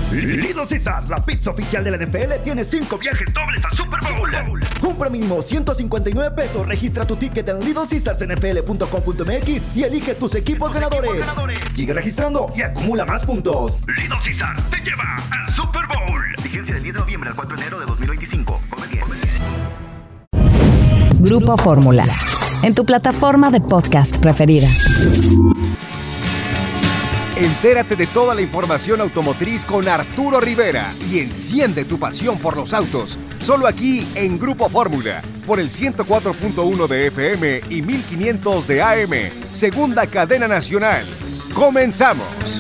Little Caesars, la pizza oficial de la NFL, tiene 5 viajes dobles al Super Bowl. Compra mínimo $159. Registra tu ticket en littlecaesarsnfl.com.mx y elige tus equipos ganadores. Sigue registrando y acumula más puntos. Little Caesars te lleva al Super Bowl. Vigencia del 10 de noviembre al 4 de enero de 2025. Come bien. Grupo Fórmula, en tu plataforma de podcast preferida. Entérate de toda la información automotriz con Arturo Rivera y enciende tu pasión por los autos. Solo aquí en Grupo Fórmula, por el 104.1 de FM y 1500 de AM, segunda cadena nacional. ¡Comenzamos!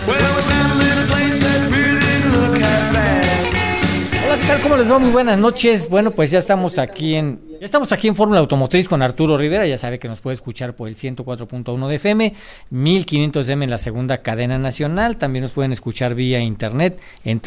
Hola, ¿qué tal? ¿Cómo les va? Muy buenas noches. Bueno, pues ya estamos aquí en Fórmula Automotriz con Arturo Rivera. Ya sabe que nos puede escuchar por el 104.1 de FM, 1500 M en la segunda cadena nacional. También nos pueden escuchar vía internet en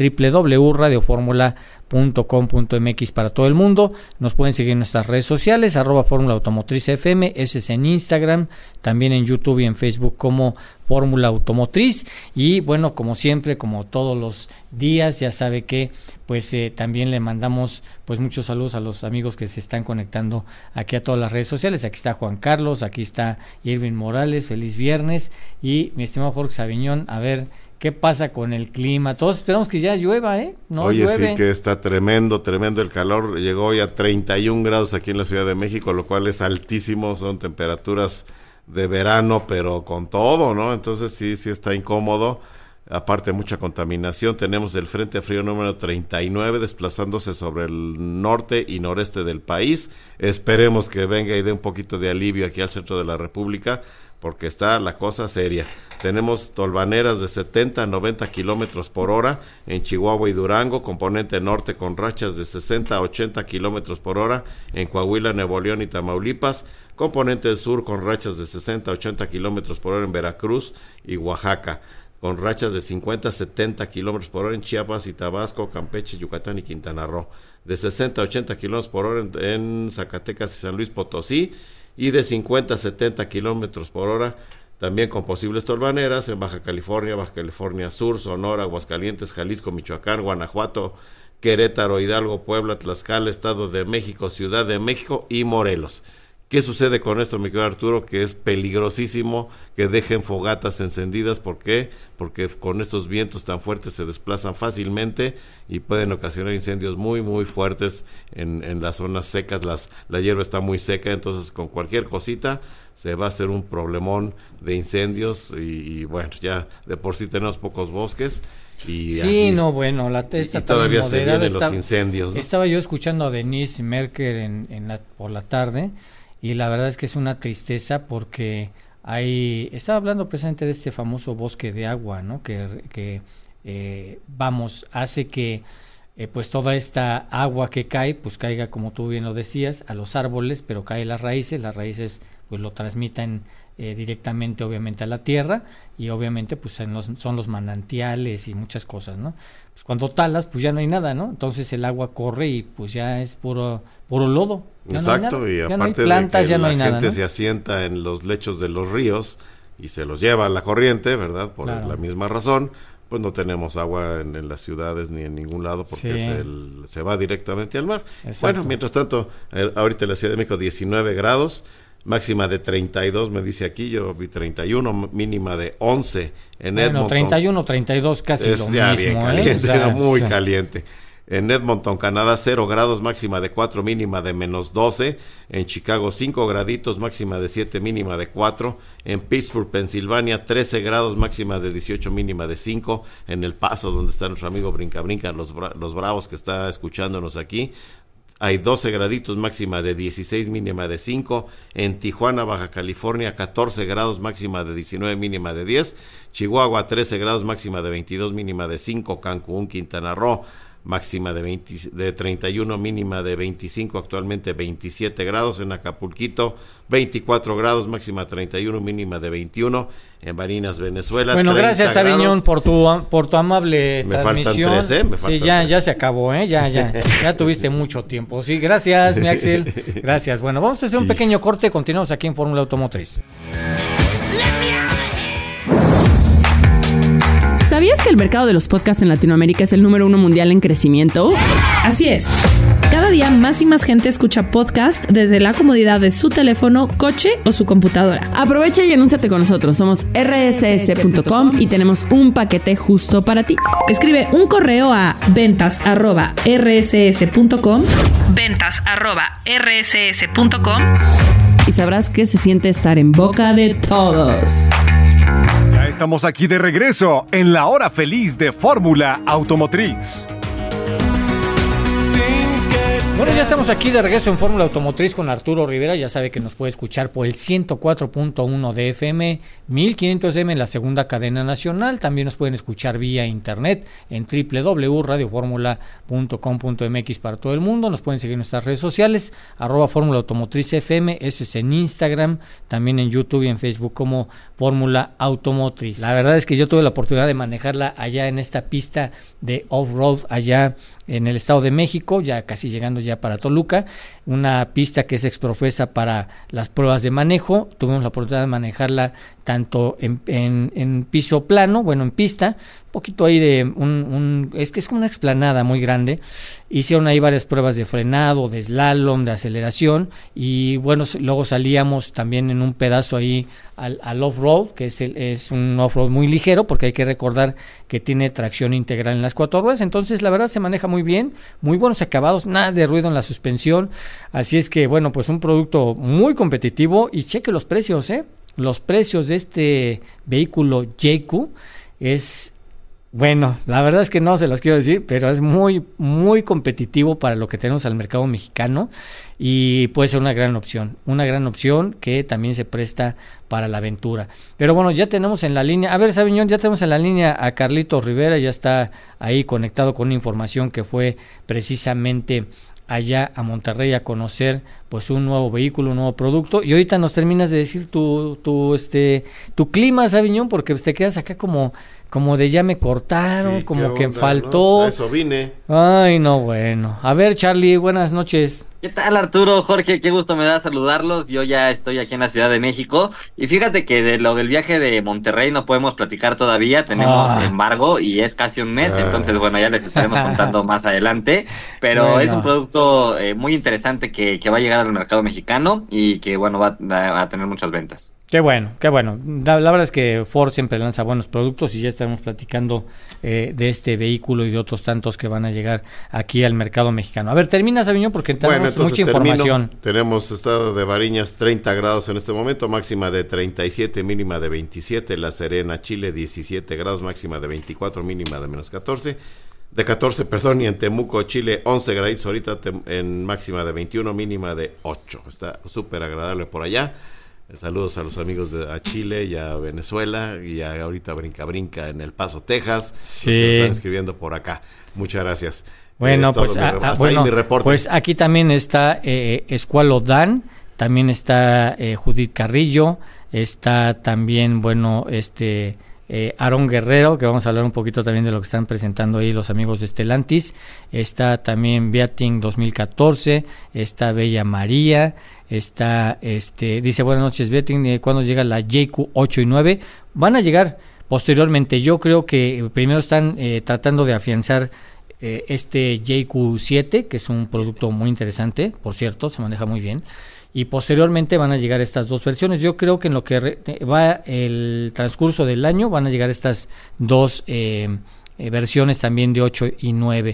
www.radioformula.com.mx para todo el mundo. Nos pueden seguir en nuestras redes sociales, @Fórmula Automotriz FM, ese es en Instagram, también en YouTube y en Facebook como Fórmula Automotriz. Y bueno, como siempre, como todos los días, ya sabe que pues también le mandamos pues muchos saludos a los amigos que se están conectando aquí a todas las redes sociales. Aquí está Juan Carlos, aquí está Irving Morales, feliz viernes. Y mi estimado Jorge Sabiñón, a ver qué pasa con el clima. Todos esperamos que ya llueva, ¿no? Oye, llueve. Sí que está tremendo el calor. Llegó hoy a 31 grados aquí en la Ciudad de México, lo cual es altísimo. Son temperaturas de verano, pero con todo, ¿no? Entonces sí está incómodo. Aparte, mucha contaminación. Tenemos el Frente Frío número 39 desplazándose sobre el norte y noreste del país. Esperemos que venga y dé un poquito de alivio aquí al centro de la República, porque está la cosa seria. Tenemos tolvaneras de 70 a 90 kilómetros por hora en Chihuahua y Durango, componente norte con rachas de 60 a 80 kilómetros por hora en Coahuila, Nuevo León y Tamaulipas, componente sur con rachas de 60 a 80 kilómetros por hora en Veracruz y Oaxaca, con rachas de 50 a 70 kilómetros por hora en Chiapas y Tabasco, Campeche, Yucatán y Quintana Roo, de 60 a 80 kilómetros por hora en Zacatecas y San Luis Potosí, y de 50 a 70 kilómetros por hora también con posibles tolvaneras en Baja California Sur, Sonora, Aguascalientes, Jalisco, Michoacán, Guanajuato, Querétaro, Hidalgo, Puebla, Tlaxcala, Estado de México, Ciudad de México y Morelos. ¿Qué sucede con esto, mi querido Arturo? Que es peligrosísimo que dejen fogatas encendidas. ¿Por qué? Porque con estos vientos tan fuertes se desplazan fácilmente y pueden ocasionar incendios muy, muy fuertes en las zonas secas. La hierba está muy seca, entonces con cualquier cosita se va a hacer un problemón de incendios y bueno, ya de por sí tenemos pocos bosques. Y sí, así, no, bueno, la testa todavía se vienen los incendios, ¿no? Estaba yo escuchando a Denise Merker por la tarde. Y la verdad es que es una tristeza porque estaba hablando precisamente de este famoso bosque de agua, ¿no? Que hace que pues toda esta agua que cae, pues caiga, como tú bien lo decías, a los árboles, pero cae las raíces pues lo transmiten directamente obviamente a la tierra y obviamente pues son los manantiales y muchas cosas, ¿no? Pues cuando talas pues ya no hay nada, ¿no? Entonces el agua corre y pues ya es puro lodo. Exacto, no y aparte no plantas, de que la gente se asienta en los lechos de los ríos y se los lleva a la corriente, ¿verdad? Por la misma razón, pues no tenemos agua en las ciudades ni en ningún lado porque se va directamente al mar. Exacto. Bueno, mientras tanto, ahorita en la Ciudad de México 19 grados, máxima de 32, me dice aquí, yo vi 31, mínima de 11 en Edmonton. 31, 32, casi es lo mismo. Es ya bien caliente, muy sí. Caliente. En Edmonton, Canadá, 0 grados, máxima de 4, mínima de menos 12. En Chicago, 5 graditos, máxima de 7, mínima de 4. En Pittsburgh, Pensilvania, 13 grados, máxima de 18, mínima de 5. En El Paso, donde está nuestro amigo Brinca, los Bravos, que está escuchándonos aquí, hay 12 graditos, máxima de 16, mínima de 5. En Tijuana, Baja California, 14 grados, máxima de 19, mínima de 10. Chihuahua, 13 grados, máxima de 22, mínima de 5. Cancún, Quintana Roo, máxima de 31, mínima de 25, actualmente 27 grados. En Acapulquito, 24 grados, máxima 31, mínima de 21. En Barinas, Venezuela, bueno, gracias, Sabiñón, por tu amable transmisión. Me faltan 3, Sí, ya se acabó, ya tuviste mucho tiempo. Sí, gracias, mi Axel. Gracias. Bueno, vamos a hacer un pequeño corte, continuamos aquí en Fórmula Automotriz. ¿Sabías que el mercado de los podcasts en Latinoamérica es el número 1 mundial en crecimiento? Así es. Cada día más y más gente escucha podcast desde la comodidad de su teléfono, coche o su computadora. Aprovecha y anúnciate con nosotros. Somos rss.com y tenemos un paquete justo para ti. Escribe un correo a ventas@rss.com, ventas@rss.com, y sabrás que se siente estar en boca de todos. Ya estamos aquí de regreso en la hora feliz de Fórmula Automotriz. Bueno, ya estamos aquí de regreso en Fórmula Automotriz con Arturo Rivera. Ya sabe que nos puede escuchar por el 104.1 de FM, 1500M en la segunda cadena nacional. También nos pueden escuchar vía internet en www.radioformula.com.mx para todo el mundo. Nos pueden seguir en nuestras redes sociales, @Fórmula Automotriz FM, eso es en Instagram, también en YouTube y en Facebook como Fórmula Automotriz. La verdad es que yo tuve la oportunidad de manejarla allá en esta pista de off-road allá en el Estado de México, ya casi llegando ya para Toluca, una pista que es exprofesa para las pruebas de manejo. Tuvimos la oportunidad de manejarla tanto en piso plano, bueno, en pista, un poquito ahí de es que es como una explanada muy grande. Hicieron ahí varias pruebas de frenado, de slalom, de aceleración, y bueno, luego salíamos también en un pedazo ahí al off-road, que es un off-road muy ligero, porque hay que recordar que tiene tracción integral en las 4 ruedas. Entonces la verdad se maneja muy bien, muy buenos acabados, nada de ruido en la suspensión, así es que bueno, pues un producto muy competitivo. Y cheque los precios, los precios de este vehículo JQ es, bueno, la verdad es que no se los quiero decir, pero es muy, muy competitivo para lo que tenemos al mercado mexicano, y puede ser una gran opción que también se presta para la aventura. Pero bueno, ya tenemos en la línea, a ver, Sabiñón, ya tenemos en la línea a Carlitos Rivera, ya está ahí conectado con una información que fue precisamente allá a Monterrey a conocer pues un nuevo vehículo, un nuevo producto. Y ahorita nos terminas de decir tu clima, Sabiñón, porque te quedas acá como de ya me cortaron, sí, como que faltó. ¿No? Eso vine. Ay, no, bueno. A ver, Charlie, buenas noches. ¿Qué tal, Arturo, Jorge? Qué gusto me da saludarlos. Yo ya estoy aquí en la Ciudad de México. Y fíjate que de lo del viaje de Monterrey no podemos platicar todavía. Tenemos embargo y es casi un mes. Entonces, bueno, ya les estaremos contando más adelante. Pero bueno, es un producto muy interesante que va a llegar al mercado mexicano y que, bueno, va a tener muchas ventas. Qué bueno, qué bueno. La verdad es que Ford siempre lanza buenos productos y ya estamos platicando de este vehículo y de otros tantos que van a llegar aquí al mercado mexicano. A ver, termina, Sabiñón, porque tenemos mucha información. Tenemos estado de Bariñas 30 grados en este momento, máxima de 37, mínima de 27. La Serena, Chile, 17 grados, máxima de 24, mínima de menos 14. De 14, perdón, y en Temuco, Chile, 11 grados ahorita en máxima de 21, mínima de 8. Está súper agradable por allá. Saludos a los amigos a Chile y a Venezuela y a ahorita Brinca en El Paso, Texas. Sí. Los que nos están escribiendo por acá. Muchas gracias. Bueno, pues ahí mi reporte. Pues aquí también está Escualo Dan, también está Judith Carrillo, está también, bueno, Aarón Guerrero, que vamos a hablar un poquito también de lo que están presentando ahí los amigos de Stellantis. Está también Beating 2014, está Bella María, está dice buenas noches Beating, ¿cuándo llega la JQ 8 y 9? Van a llegar posteriormente. Yo creo que primero están tratando de afianzar este JQ 7, que es un producto muy interesante, por cierto, se maneja muy bien. Y posteriormente van a llegar estas dos versiones. Yo creo que en lo que va el transcurso del año van a llegar estas dos versiones también de 8 y 9.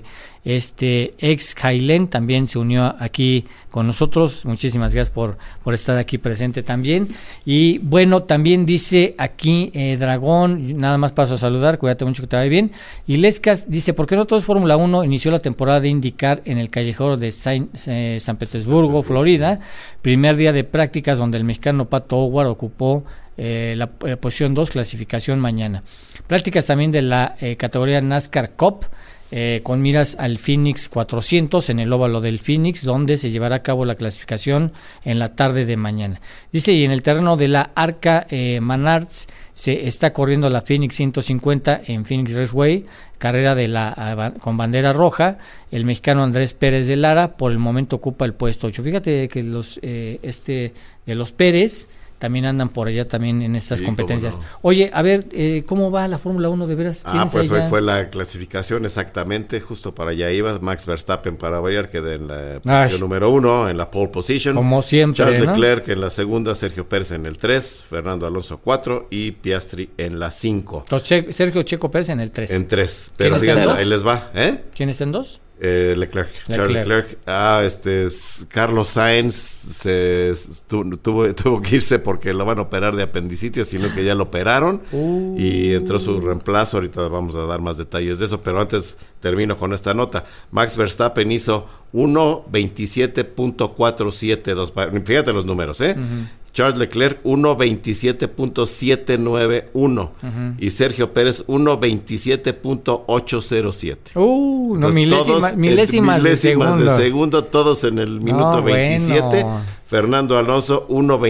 Ex Highland también se unió aquí con nosotros. Muchísimas gracias por estar aquí presente también. Y bueno, también dice aquí Dragón, nada más paso a saludar, cuídate mucho, que te vaya bien. Y Lescas dice, ¿por qué no todo es Fórmula 1? Inició la temporada de IndyCar en el callejero de San Petersburgo, Florida. Primer día de prácticas donde el mexicano Pato Howard ocupó la posición 2, clasificación mañana. Prácticas también de la categoría NASCAR Cup, con miras al Phoenix 400 en el óvalo del Phoenix, donde se llevará a cabo la clasificación en la tarde de mañana. Dice, y en el terreno de la Arca Menards se está corriendo la Phoenix 150 en Phoenix Raceway, carrera con bandera roja. El mexicano Andrés Pérez de Lara por el momento ocupa el puesto 8. Fíjate que de los Pérez también andan por allá también en estas Sí, competencias. cómo no. Oye, a ver, ¿cómo va la Fórmula 1 de veras? Pues ahí hoy ya? fue la clasificación exactamente, justo para allá iba. Max Verstappen para variar queda en la posición número 1, en la pole position. Como siempre, Charles ¿no? Leclerc en la segunda, Sergio Pérez en el 3, Fernando Alonso 4 y Piastri en la 5. Entonces, Sergio Checo Pérez en el 3. En 3, pero ¿Quién está en fíjate, dos? ahí les va, ¿eh? ¿Quién está en 2? Leclerc, Charles Leclerc. Carlos Sainz tuvo que irse porque lo van a operar de apendicitis, sino es que ya lo operaron y entró su reemplazo. Ahorita vamos a dar más detalles de eso, pero antes termino con esta nota. Max Verstappen hizo 1:27.472. Fíjate los números, ¿eh? Charles Leclerc 1:27.791 y Sergio Pérez 1:27.807. No, Entonces, milésimas de segundo, todos en el minuto 27. Bueno. Fernando Alonso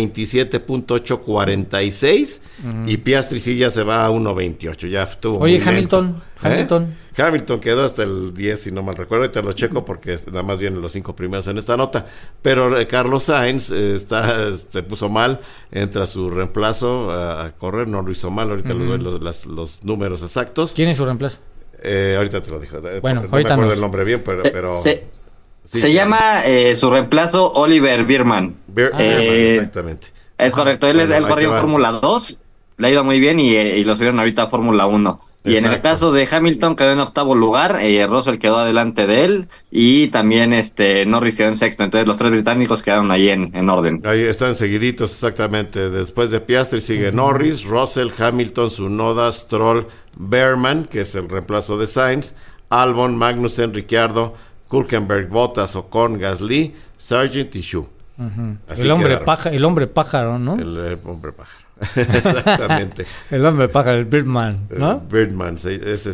1:27.846 y Piastri sí ya se va a 1:28. Ya estuvo. Oye, muy lento. Hamilton quedó hasta el 10, si no mal recuerdo, y te lo checo porque nada más vienen los 5 primeros en esta nota. Pero Carlos Sainz se puso mal, entra su reemplazo a correr, no lo hizo mal. Ahorita les doy los números exactos. ¿Quién es su reemplazo? Ahorita te lo dijo. Bueno, no me ahorita acuerdo el nombre bien, pero se llama su reemplazo Oliver Biermann. Exactamente. Es correcto, él corrió en Fórmula 2, le ha ido muy bien y lo subieron ahorita a Fórmula 1. Y en el caso de Hamilton quedó en 8º lugar, Russell quedó adelante de él y también Norris quedó en 6º. Entonces los 3 británicos quedaron ahí en orden. Ahí están seguiditos exactamente. Después de Piastri sigue Norris, Russell, Hamilton, Tsunoda, Stroll, Biermann, que es el reemplazo de Sainz, Albon, Magnussen, Ricciardo, Hülkenberg, Bottas, Ocon, Gasly, Sargent y Shu. El hombre pájaro, ¿no? El hombre pájaro. Exactamente. El hombre pájaro, el Birdman, ¿no? Birdman, es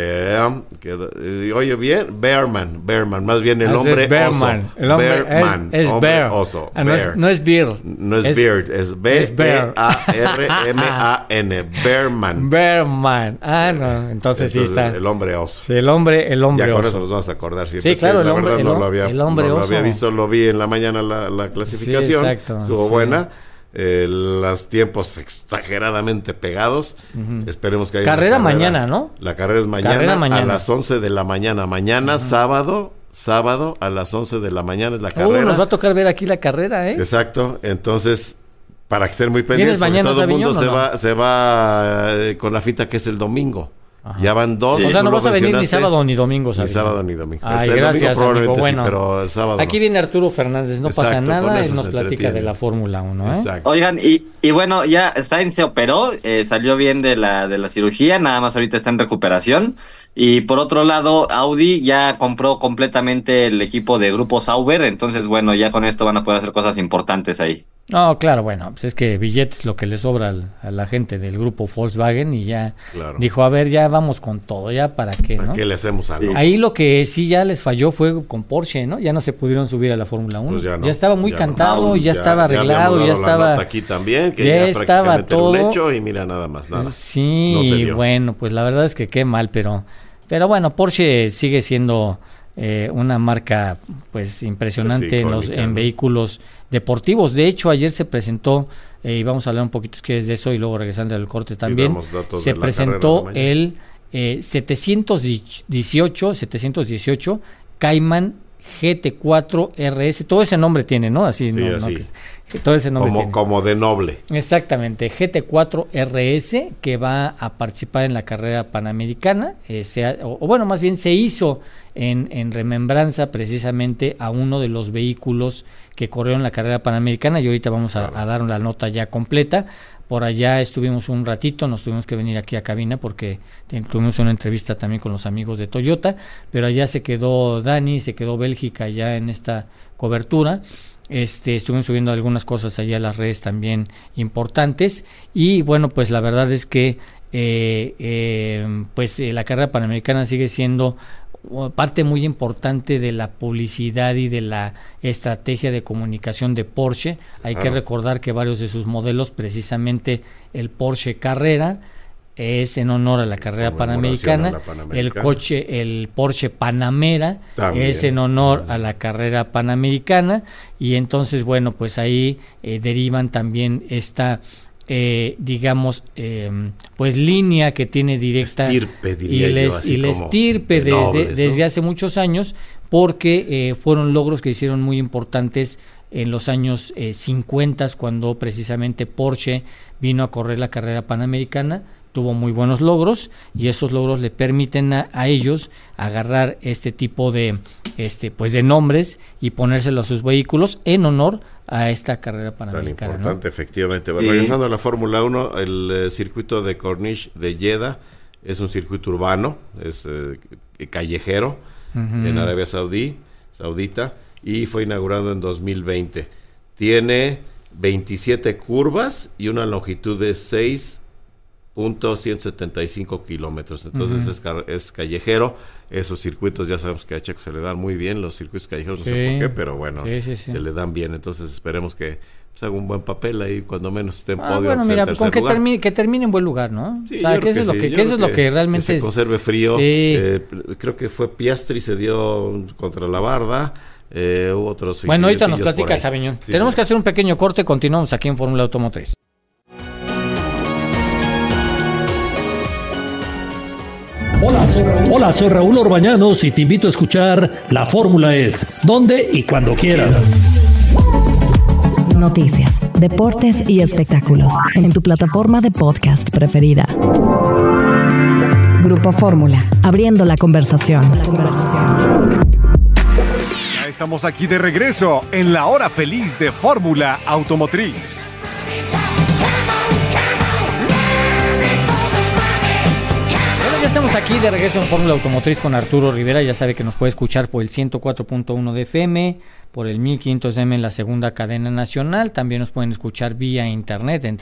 oye bien, Bearman, más bien el hombre es Bearman. oso. El hombre Bearman, es hombre Bear. oso. No es Beard. No es Beard, es B-E-A-R-M-A-N. Bearman. Bearman. No, entonces sí está. El hombre oso. Sí, el hombre ya oso. Con eso nos vamos a acordar siempre. Sí, claro, la verdad no lo había oso. visto, lo vi en la mañana la clasificación. Sí, exacto, estuvo buena. Los tiempos exageradamente pegados. Esperemos que haya carrera mañana, ¿no? La carrera es mañana a las 11 de la mañana. Mañana, sábado a las 11 de la mañana es la carrera. Nos va a tocar ver aquí la carrera, ¿eh? Exacto. Entonces, para que estén muy pendientes, porque todo el mundo se va con la finta que es el domingo. Ajá. Ya van 2. O sea, no vas a venir ni sábado ni domingo, ¿sabes? Ni sábado ni domingo. Ay, gracias, domingo, amigo. Bueno, sí, pero el sábado aquí viene Arturo Fernández, no pasa nada, él nos platica de la Fórmula 1, ¿eh? Exacto. Oigan, y bueno, ya Sainz se operó, salió bien de la cirugía, nada más ahorita está en recuperación. Y por otro lado, Audi ya compró completamente el equipo de Grupo Sauber, entonces bueno, ya con esto van a poder hacer cosas importantes ahí. No, claro, bueno, pues es que billetes lo que le sobra a la gente del grupo Volkswagen y ya dijo, a ver, ya vamos con todo, ya para qué, ¿no? ¿Para qué le hacemos algo? Ahí lo que sí ya les falló fue con Porsche, ¿no? Ya no se pudieron subir a la Fórmula 1. Pues ya estaba muy cantado, ya estaba arreglado, ya estaba... aquí también, que ya estaba todo un hecho y mira nada más, nada. Sí, no bueno, pues la verdad es que qué mal, pero bueno, Porsche sigue siendo una marca pues impresionante en vehículos deportivos. De hecho, ayer se presentó, y vamos a hablar un poquito que es de eso y luego regresando al corte también, se presentó el 718 Cayman GT4 RS, todo ese nombre tiene, ¿no? Así, sí, ¿no? así. Todo ese nombre como de noble. Exactamente, GT4 RS, que va a participar en la carrera panamericana, más bien se hizo en remembranza precisamente a uno de los vehículos que corrieron la carrera panamericana, y ahorita vamos a dar la nota ya completa. Por allá estuvimos un ratito, nos tuvimos que venir aquí a cabina porque tuvimos una entrevista también con los amigos de Toyota, pero allá se quedó Dani, se quedó Bélgica ya en esta cobertura. Estuvimos subiendo algunas cosas allá a las redes también importantes, y bueno, pues la verdad es que la carrera panamericana sigue siendo parte muy importante de la publicidad y de la estrategia de comunicación de Porsche. Hay que recordar que varios de sus modelos, precisamente el Porsche Carrera, es en honor a la carrera panamericana. El Porsche Panamera también es en honor a la carrera panamericana, y entonces bueno, pues ahí derivan también esta digamos pues línea que tiene directa y la estirpe desde hace muchos años, porque fueron logros que hicieron muy importantes en los años 50, cuando precisamente Porsche vino a correr la carrera panamericana. Tuvo muy buenos logros, y esos logros le permiten a ellos agarrar este tipo de pues de nombres y ponérselo a sus vehículos en honor a esta carrera panamericana. Tan importante, ¿no? Efectivamente. Sí. Regresando a la Fórmula 1, el circuito de Corniche de Jeddah es un circuito urbano, es callejero, en Arabia Saudita, y fue inaugurado en 2020. Tiene 27 curvas y una longitud de 6.175 kilómetros. Entonces es callejero. Esos circuitos ya sabemos que a Checo se le dan muy bien, los circuitos callejeros, no sé por qué, pero bueno, se le dan bien. Entonces esperemos que haga un buen papel ahí, cuando menos esté en podio. Bueno, mira, con que termine en buen lugar, ¿no? Sí, o sea, que eso es lo que realmente se conserve frío. Sí. Creo que fue Piastri, se dio contra la barda. Hubo otros. Bueno, ahorita nos platicas, Aviñón. Tenemos que hacer un pequeño corte, continuamos aquí en Fórmula Automotriz. Hola, soy Raúl Orbañanos y te invito a escuchar La Fórmula Es, donde y cuando quieras. Noticias, deportes y espectáculos en tu plataforma de podcast preferida. Grupo Fórmula, abriendo la conversación. Ya estamos aquí de regreso en la hora feliz de Fórmula Automotriz. Estamos aquí de regreso en Fórmula Automotriz con Arturo Rivera. Ya sabe que nos puede escuchar por el 104.1 de FM, por el 1500M en la segunda cadena nacional. También nos pueden escuchar vía internet en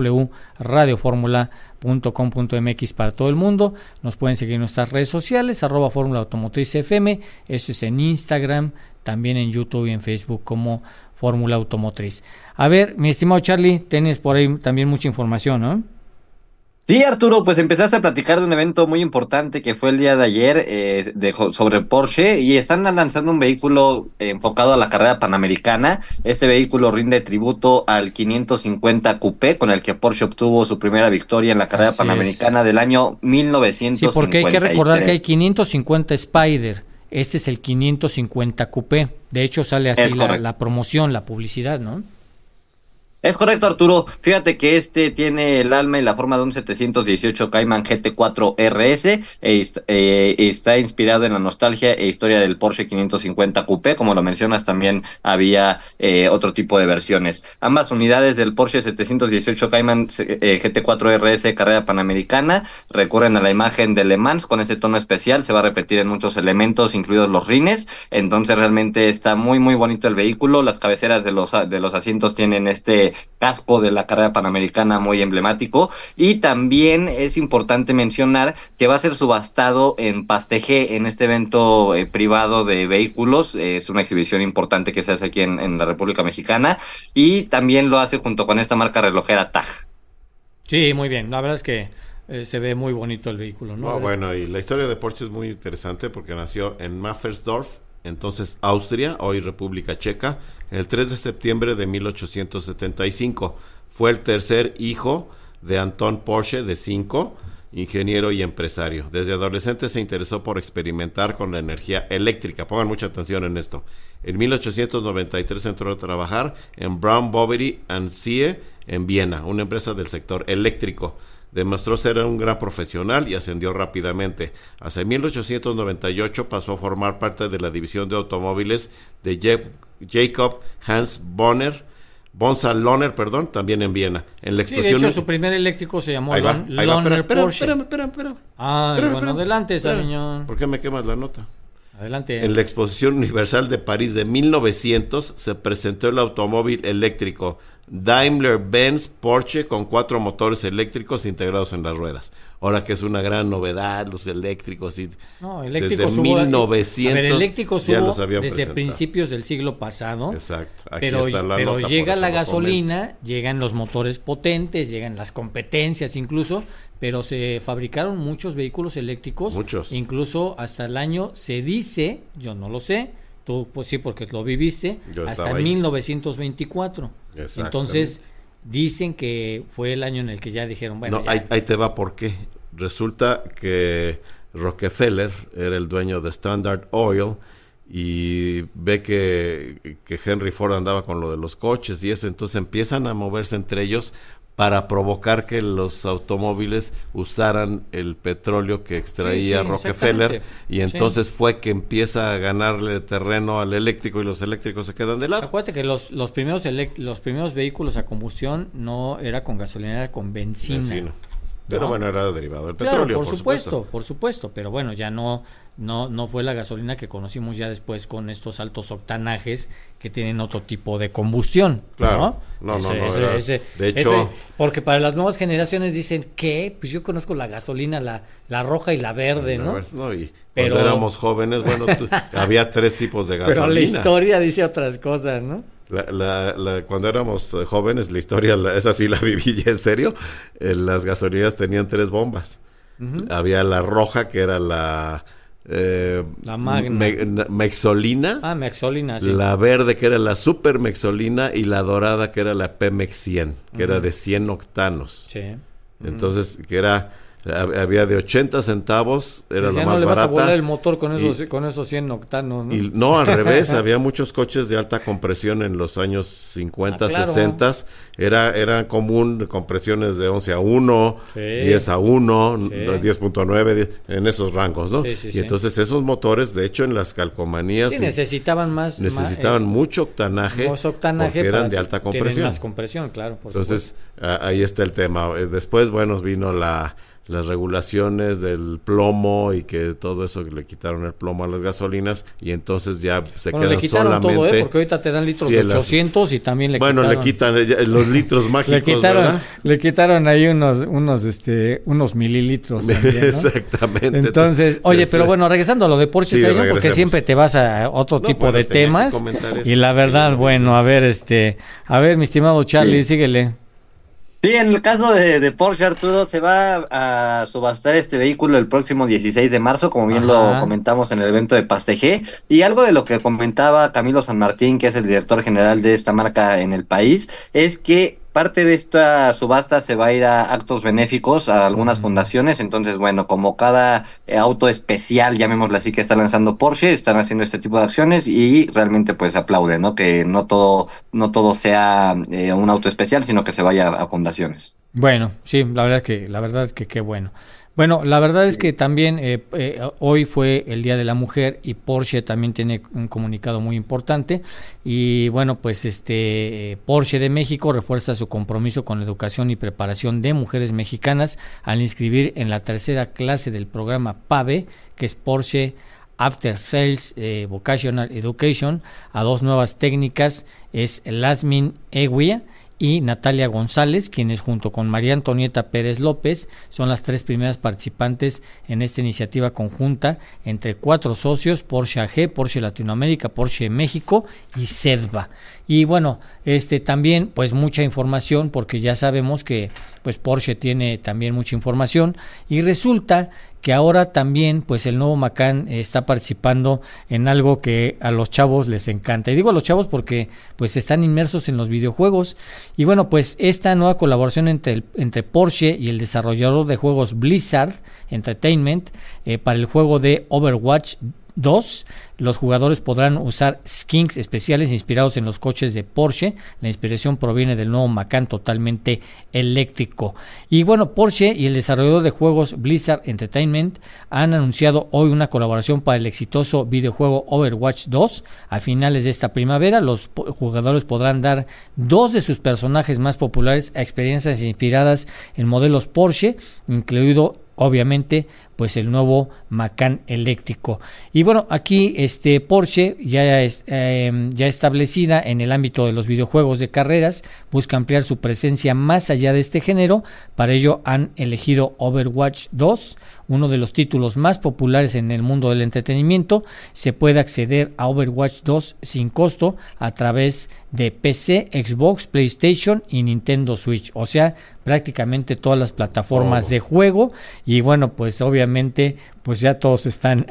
www.radioformula.com.mx para todo el mundo. Nos pueden seguir en nuestras redes sociales, @Fórmula Automotriz FM. Ese es en Instagram, también en YouTube y en Facebook como Fórmula Automotriz. A ver, mi estimado Charlie, tienes por ahí también mucha información, ¿no? Sí, Arturo, pues empezaste a platicar de un evento muy importante que fue el día de ayer sobre Porsche, y están lanzando un vehículo enfocado a la carrera panamericana. Este vehículo rinde tributo al 550 Coupé, con el que Porsche obtuvo su primera victoria en la carrera panamericana del año 1953. Sí, porque hay que recordar que hay 550 Spider, este es el 550 Coupé. De hecho sale así la promoción, la publicidad, ¿no? Es correcto, Arturo. Fíjate que este tiene el alma y la forma de un 718 Cayman GT4 RS. Está inspirado en la nostalgia e historia del Porsche 550 Coupé. Como lo mencionas, también había otro tipo de versiones. Ambas unidades del Porsche 718 Cayman GT4 RS carrera panamericana recurren a la imagen de Le Mans con ese tono especial. Se va a repetir en muchos elementos, incluidos los rines. Entonces realmente está muy muy bonito el vehículo. Las cabeceras de los asientos tienen este casco de la carrera panamericana muy emblemático, y también es importante mencionar que va a ser subastado en Pastejé, en este evento privado de vehículos. Es una exhibición importante que se hace aquí en la República Mexicana, y también lo hace junto con esta marca relojera TAG. Sí, muy bien, la verdad es que se ve muy bonito el vehículo, ¿no? Bueno, y la historia de Porsche es muy interesante porque nació en Maffersdorf, entonces Austria, hoy República Checa, el 3 de septiembre de 1875. Fue el tercer hijo de Anton Porsche, de 5, ingeniero y empresario. Desde adolescente se interesó por experimentar con la energía eléctrica. Pongan mucha atención en esto. En 1893 entró a trabajar en Braun, Boveri & Cie en Viena, una empresa del sector eléctrico. Demostró ser un gran profesional y ascendió rápidamente. Hacia 1898 pasó a formar parte de la división de automóviles de Jacob Hans Bonsa-Lohner, también en Viena. En la exposición... de hecho su primer eléctrico se llamó Lohner Porsche. Espera. Adelante, Sabiñón. ¿Por qué me quemas la nota? Adelante. En la Exposición Universal de París de 1900 se presentó el automóvil eléctrico Daimler-Benz Porsche con 4 motores eléctricos integrados en las ruedas. Ahora que es una gran novedad, los eléctricos. Eléctricos desde 1900 eléctricos ya hubo los habían desde presentado. Principios del siglo pasado. Exacto. Aquí Pero está la nota, llega por la eso lo gasolina, comento. llegan los motores potentes, llegan las competencias incluso, pero se fabricaron muchos vehículos eléctricos. Muchos. Incluso hasta el año, se dice, yo no lo sé, tú pues sí porque lo viviste, Yo hasta estaba ahí. 1924. Exactamente. Entonces dicen que fue el año en el que ya dijeron, bueno, No, ya. ahí te va por qué. Resulta que Rockefeller era el dueño de Standard Oil y ve que Henry Ford andaba con lo de los coches y eso, entonces empiezan a moverse entre ellos para provocar que los automóviles usaran el petróleo que extraía Sí, Rockefeller, exactamente. y entonces fue que empieza a ganarle terreno al eléctrico y los eléctricos se quedan de lado. Acuérdate que los primeros vehículos a combustión no era con gasolina, era con benzina. Pero ¿no? bueno, era derivado del Claro, petróleo, por supuesto, pero bueno, ya no fue la gasolina que conocimos ya después con estos altos octanajes que tienen otro tipo de combustión. Claro. ¿no? De hecho, porque para las nuevas generaciones dicen que, pues yo conozco la gasolina, la roja y la verde, ¿no? Y Pero- cuando éramos jóvenes, bueno, había 3 tipos de gasolina. Pero la historia dice otras cosas, ¿no? Cuando éramos jóvenes, la historia, esa sí la viví ya en serio. Las gasolineras tenían 3 bombas. Ujú. Había la roja, que era la Magna. Mexolina. Mexolina, sí. La verde, que era la super Mexolina, y la dorada, que era la Pemex 100, que era Ujú. de 100 octanos. Sí. Entonces, que había de 80 centavos, era Decía, lo más no le vas a volar barata. el motor con esos 100 octanos, ¿no? Y no, al revés, había muchos coches de alta compresión en los años 50, claro. 60. Era común compresiones de 11 a 1, Sí. 10 a 1, Sí. 10.9, en esos rangos, ¿no? Sí, sí, y sí. entonces esos motores, de hecho, en las calcomanías Sí, necesitaban mucho octanaje, más octanaje porque eran para de alta tener compresión. más compresión, claro, por Entonces, ahí está el tema. Después, bueno, vino las regulaciones del plomo y que todo eso, que le quitaron el plomo a las gasolinas, y entonces ya se Bueno, quedan le quitaron solamente... todo, porque ahorita te dan litros Sí, de las- 800 y también le Bueno, quitaron... le quitan los litros mágicos, ¿verdad? le quitaron ahí unos mililitros también, ¿no? Exactamente. Entonces, oye, pero bueno, regresando a lo de Porsche, Sí, Sayon, porque regresemos. siempre te vas a otro No, tipo bueno, de tenía que temas. comentar eso. Y la verdad, bueno, a ver, mi estimado Charlie, síguele. Sí, en el caso de Porsche, Arturo, se va a subastar este vehículo el próximo 16 de marzo, como bien Ajá. lo comentamos en el evento de Pastegé. Y algo de lo que comentaba Camilo San Martín, que es el director general de esta marca en el país, es que parte de esta subasta se va a ir a actos benéficos a algunas fundaciones. Entonces, bueno, como cada auto especial, llamémoslo así, que está lanzando Porsche, están haciendo este tipo de acciones y realmente pues aplauden, ¿no? Que no todo sea un auto especial, sino que se vaya a fundaciones. Bueno, sí, la verdad que qué bueno. Bueno, la verdad es que también hoy fue el Día de la Mujer y Porsche también tiene un comunicado muy importante y bueno, pues Porsche de México refuerza su compromiso con la educación y preparación de mujeres mexicanas al inscribir en la 3ª clase del programa PAVE, que es Porsche After Sales Vocational Education, a 2 nuevas técnicas, es Lasmin Eguía y Natalia González, quienes junto con María Antonieta Pérez López son las 3 primeras participantes en esta iniciativa conjunta entre 4 socios, Porsche AG, Porsche Latinoamérica, Porsche México y Sedva. Y bueno, también pues mucha información, porque ya sabemos que pues Porsche tiene también mucha información, y resulta que ahora también pues el nuevo Macan está participando en algo que a los chavos les encanta. Y digo a los chavos porque pues están inmersos en los videojuegos. Y bueno, pues esta nueva colaboración entre Porsche y el desarrollador de juegos Blizzard Entertainment para el juego de Overwatch 2, los jugadores podrán usar skins especiales inspirados en los coches de Porsche. La inspiración proviene del nuevo Macan totalmente eléctrico. Y bueno, Porsche y el desarrollador de juegos Blizzard Entertainment han anunciado hoy una colaboración para el exitoso videojuego Overwatch 2. A finales de esta primavera, los jugadores podrán dar 2 de sus personajes más populares a experiencias inspiradas en modelos Porsche, incluido obviamente pues el nuevo Macan eléctrico. Y bueno, aquí Porsche ya establecida en el ámbito de los videojuegos de carreras, busca ampliar su presencia más allá de este género. Para ello han elegido Overwatch 2, uno de los títulos más populares en el mundo del entretenimiento. Se puede acceder a Overwatch 2 sin costo a través de PC, Xbox, PlayStation y Nintendo Switch, o sea, prácticamente todas las plataformas de juego. Y bueno, pues obviamente pues ya todos están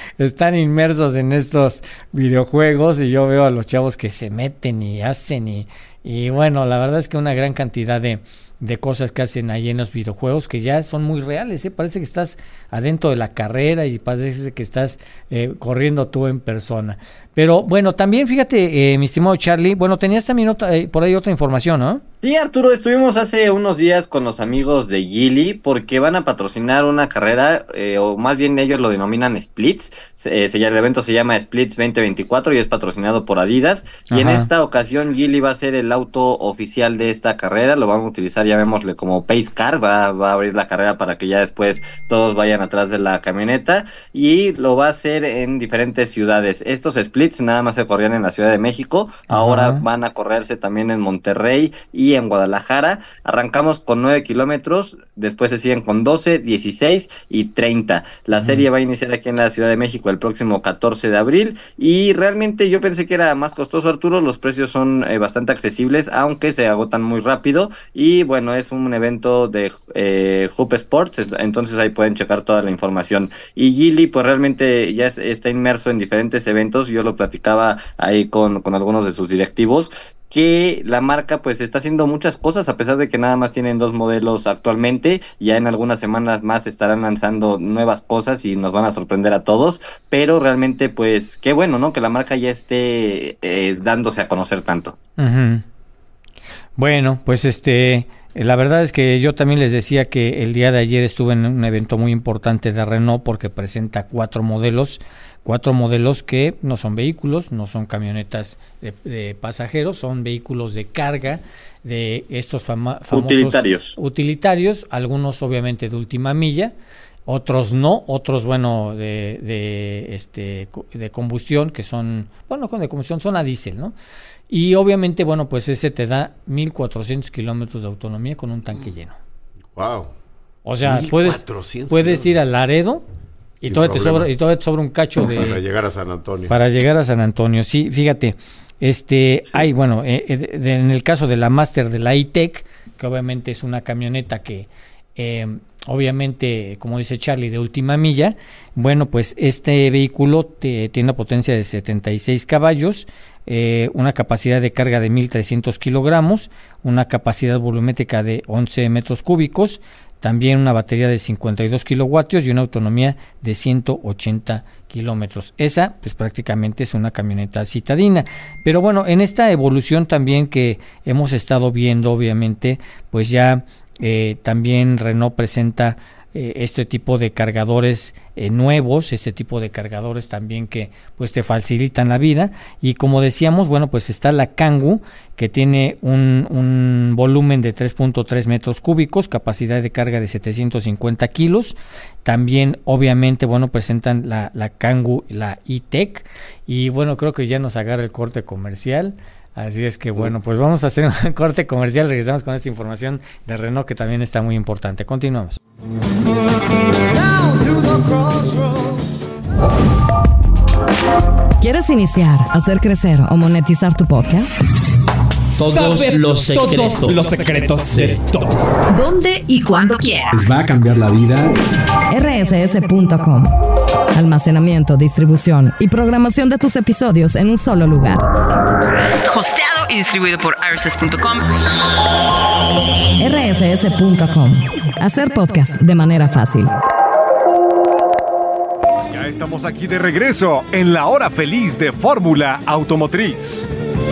inmersos en estos videojuegos, y yo veo a los chavos que se meten y hacen y bueno, la verdad es que una gran cantidad de cosas que hacen ahí en los videojuegos que ya son muy reales, parece que estás adentro de la carrera y parece que estás corriendo tú en persona. Pero bueno, también fíjate, mi estimado Charlie, bueno, tenías también por ahí otra información, ¿no? Sí, Arturo, estuvimos hace unos días con los amigos de Geely porque van a patrocinar una carrera, o más bien ellos lo denominan Splits. El evento se llama Splits 2024 y es patrocinado por Adidas. Y en esta ocasión Geely va a ser el auto oficial de esta carrera. Lo van a utilizar, llamémosle como Pace Car. Va a abrir la carrera para que ya después todos vayan atrás de la camioneta. Y lo va a hacer en diferentes ciudades. Estos Splits nada más se corrían en la Ciudad de México. Ahora van a correrse también en Monterrey y en Guadalajara. Arrancamos con 9 kilómetros, después se siguen con 12, 16 y 30. La serie va a iniciar aquí en la Ciudad de México el próximo 14 de abril y realmente yo pensé que era más costoso, Arturo. Los precios son bastante accesibles, aunque se agotan muy rápido. Y bueno, es un evento de Hoop Sports, entonces ahí pueden checar toda la información. Y Geely pues realmente ya está inmerso en diferentes eventos. Yo lo platicaba ahí con algunos de sus directivos, que la marca pues está haciendo muchas cosas a pesar de que nada más tienen 2 modelos actualmente. Ya en algunas semanas más estarán lanzando nuevas cosas y nos van a sorprender a todos, pero realmente pues qué bueno, ¿no? Que la marca ya esté dándose a conocer tanto. Bueno, pues la verdad es que yo también les decía que el día de ayer estuve en un evento muy importante de Renault porque presenta 4 modelos que no son vehículos, no son camionetas de pasajeros, son vehículos de carga de estos famosos utilitarios, algunos obviamente de última milla, otros no, otros bueno de combustión, que son, bueno, de combustión son a diésel, ¿no? Y obviamente, bueno, pues ese te da 1,400 kilómetros de autonomía con un tanque lleno. Wow. O sea, puedes ir a Laredo y todavía te sobra un cacho para llegar a San Antonio. Para llegar a San Antonio, sí, fíjate. Hay, bueno, en el caso de la Master de la E-Tech, que obviamente es una camioneta que obviamente, como dice Charlie, de última milla. Bueno, pues este vehículo tiene una potencia de 76 caballos, una capacidad de carga de 1,300 kilogramos, una capacidad volumétrica de 11 metros cúbicos, también una batería de 52 kilovatios y una autonomía de 180 kilómetros. Esa, pues prácticamente es una camioneta citadina. Pero bueno, en esta evolución también que hemos estado viendo, obviamente, pues ya también Renault presenta este tipo de cargadores nuevos, este tipo de cargadores también que pues te facilitan la vida. Y como decíamos, bueno, pues está la Kangoo, que tiene un volumen de 3.3 metros cúbicos, capacidad de carga de 750 kilos. También obviamente, bueno, presentan la Kangoo, la E-Tech. Y bueno, creo que ya nos agarra el corte comercial. Así es que bueno, pues vamos a hacer un corte comercial. Regresamos con esta información de Renault que también está muy importante. Continuamos. ¿Quieres iniciar, hacer crecer o monetizar tu podcast? Todos los secretos de todos. ¿Dónde y cuándo quieras? Les va a cambiar la vida. rss.com. Almacenamiento, distribución y programación de tus episodios en un solo lugar. Hosteado y distribuido por rss.com. rss.com. Hacer podcast de manera fácil. Ya estamos aquí de regreso en la hora feliz de Fórmula Automotriz.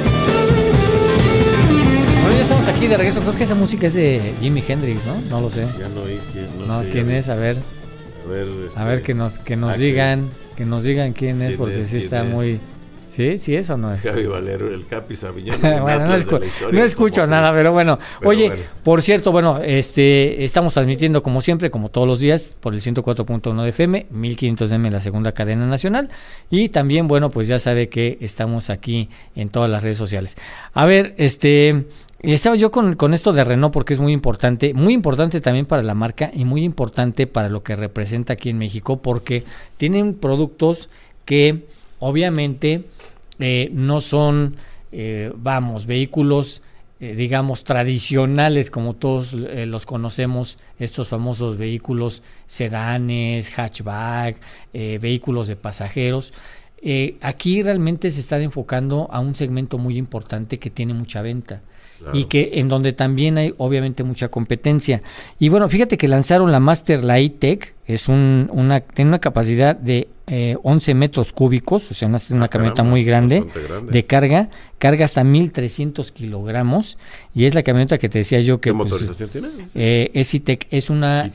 Bueno, ya estamos aquí de regreso. Creo que esa música es de Jimi Hendrix, ¿no? No lo sé. Ya no oí quién es, a ver. A ver que nos digan quién es, porque sí está muy ¿Sí es o no es? Javi Valero, el Capi Sabiñán. Bueno, no escucho nada, pero bueno. Oye, por cierto, bueno, estamos transmitiendo como siempre, como todos los días, por el 104.1 de FM, 1500 m la segunda cadena nacional. Y también, bueno, pues ya sabe que estamos aquí en todas las redes sociales. A ver, estaba yo con esto de Renault porque es muy importante también para la marca y muy importante para lo que representa aquí en México, porque tienen productos que obviamente no son, vehículos, digamos, tradicionales como todos los conocemos, estos famosos vehículos sedanes, hatchback, vehículos de pasajeros. Aquí realmente se está enfocando a un segmento muy importante que tiene mucha venta. Claro. Y que en donde también hay obviamente mucha competencia. Y bueno, fíjate que lanzaron la Master Light Tech, tiene una capacidad de 11 metros cúbicos, o sea, una camioneta muy grande de carga hasta 1,300 kilogramos, y es la camioneta que te decía yo que... ¿Qué motorización tiene? Es E-Tech, es una...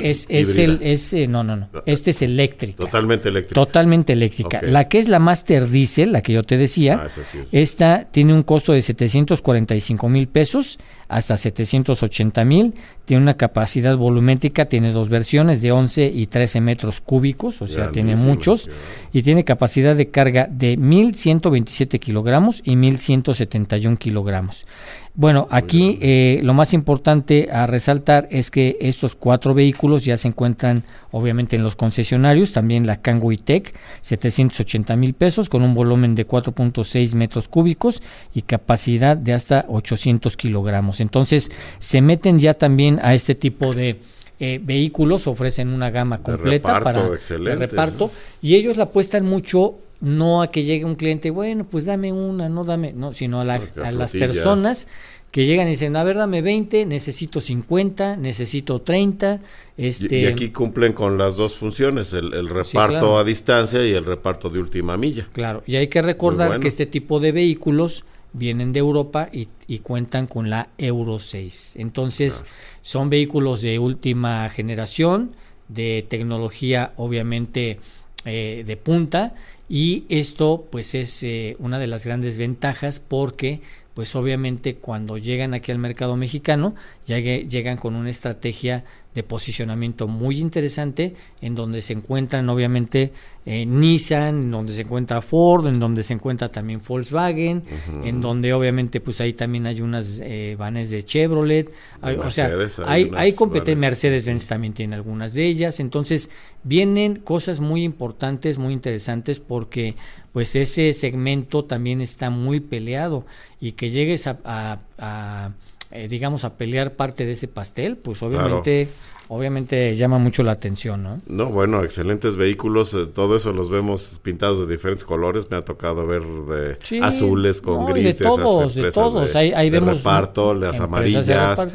Este es eléctrica. Totalmente eléctrica. Totalmente eléctrica. Okay. La que es la Master Diesel, la que yo te decía, esta tiene un costo de 745,000 pesos hasta 780,000, tiene una capacidad volumétrica, tiene dos versiones de 11 y 13 metros cúbicos, o sea, tiene muchos, y tiene capacidad de carga de 1,127 kilogramos y 1,171 kilogramos. Bueno, aquí lo más importante a resaltar es que estos 4 vehículos ya se encuentran obviamente en los concesionarios, también la Kangoo E-Tech, 780,000 pesos con un volumen de 4.6 metros cúbicos y capacidad de hasta 800 kilogramos. Entonces se meten ya también a este tipo de vehículos, ofrecen una gama completa de reparto, y ellos la apuestan mucho, no a que llegue un cliente, bueno, pues dame una, sino a las personas que llegan y dicen, a ver, dame 20, necesito 50, necesito 30. Y aquí cumplen con las dos funciones, el reparto a distancia y el reparto de última milla. Claro, y hay que recordar que este tipo de vehículos vienen de Europa y cuentan con la Euro 6. Entonces, son vehículos de última generación, de tecnología obviamente de punta, y esto pues es una de las grandes ventajas, porque pues obviamente cuando llegan aquí al mercado mexicano ya llegan con una estrategia de posicionamiento muy interesante, en donde se encuentran obviamente Nissan, en donde se encuentra Ford, en donde se encuentra también Volkswagen, en donde obviamente pues ahí también hay unas vanes de Chevrolet, hay competencia, Mercedes-Benz también tiene algunas de ellas. Entonces vienen cosas muy importantes, muy interesantes, porque pues ese segmento también está muy peleado, y que llegues digamos a pelear parte de ese pastel, pues obviamente llama mucho la atención, ¿no? No, bueno, excelentes vehículos, todo eso los vemos pintados de diferentes colores, me ha tocado ver de azules con grises, de todos, ahí vemos reparto, las amarillas,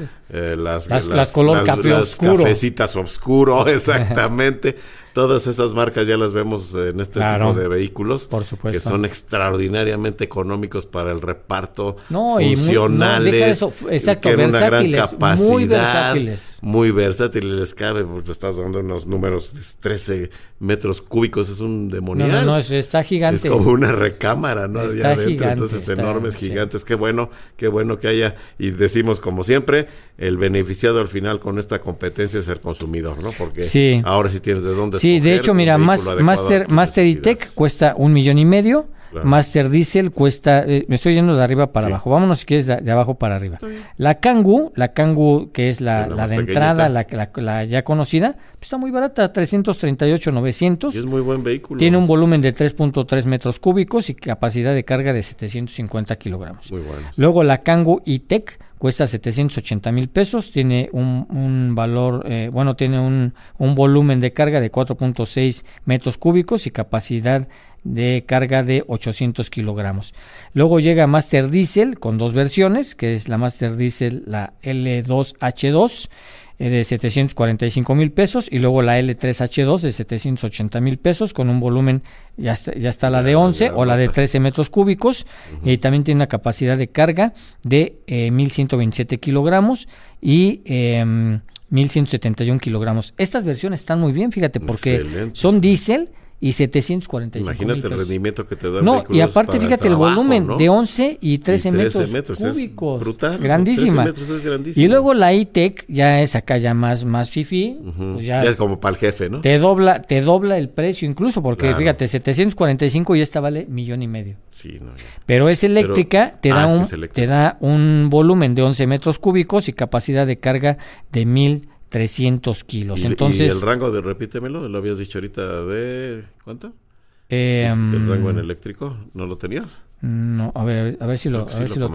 las color café oscuro, cafecitas oscuro, exactamente. Todas esas marcas ya las vemos en este tipo de vehículos, por supuesto, que son extraordinariamente económicos para el reparto, funcionales, tienen una gran capacidad, muy versátiles, les cabe, porque estás dando unos números de 13 metros cúbicos, es un demonial. No, está gigante. Es como una recámara, ¿no? Está adentro, gigante. Entonces, enormes, gigantes, qué bueno que haya, y decimos como siempre, el beneficiado al final con esta competencia es el consumidor, ¿no? Porque ahora sí tienes de dónde escoger. Sí, de hecho, mira, Master E-Tech cuesta $1,500,000. Claro. Master Diesel cuesta, me estoy yendo de arriba para abajo, vámonos si quieres de abajo para arriba. La Kangoo, que es la de entrada, la ya conocida, pues está muy barata, 338,900. Y es muy buen vehículo. Tiene un volumen de 3.3 metros cúbicos y capacidad de carga de 750 kilogramos. Muy bueno. Luego la Kangoo E-Tech cuesta 780,000 pesos, tiene un valor, tiene un volumen de carga de 4.6 metros cúbicos y capacidad de carga de 800 kilogramos. Luego llega Master Diesel con dos versiones, que es la Master Diesel, la L2H2 de 745,000 pesos, y luego la L3H2 de 780,000 pesos con un volumen, ya está la de 11 o la de 13 metros cúbicos, y también tiene una capacidad de carga de 1,127 kilogramos y 1,171 kilogramos. Estas versiones están muy bien, fíjate, porque son diésel y 745 Imagínate mil el pesos. rendimiento que te da. No, y aparte fíjate el volumen, ¿no? De 11 y 13 metros cúbicos. Es brutal. Grandísima. 13 metros es grandísimo. Y luego la E-Tech ya es acá ya más fifí. Pues ya es como para el jefe, ¿no? Te dobla el precio incluso, porque fíjate, 745 y esta vale $1.5 million. Sí, no, pero es eléctrica, te da un volumen de 11 metros cúbicos y capacidad de carga de 1,300 kilos. Entonces, ¿y el rango de, repítemelo, lo habías dicho ahorita, de ¿cuánto? ¿El rango en eléctrico? ¿No lo tenías? No, a ver si lo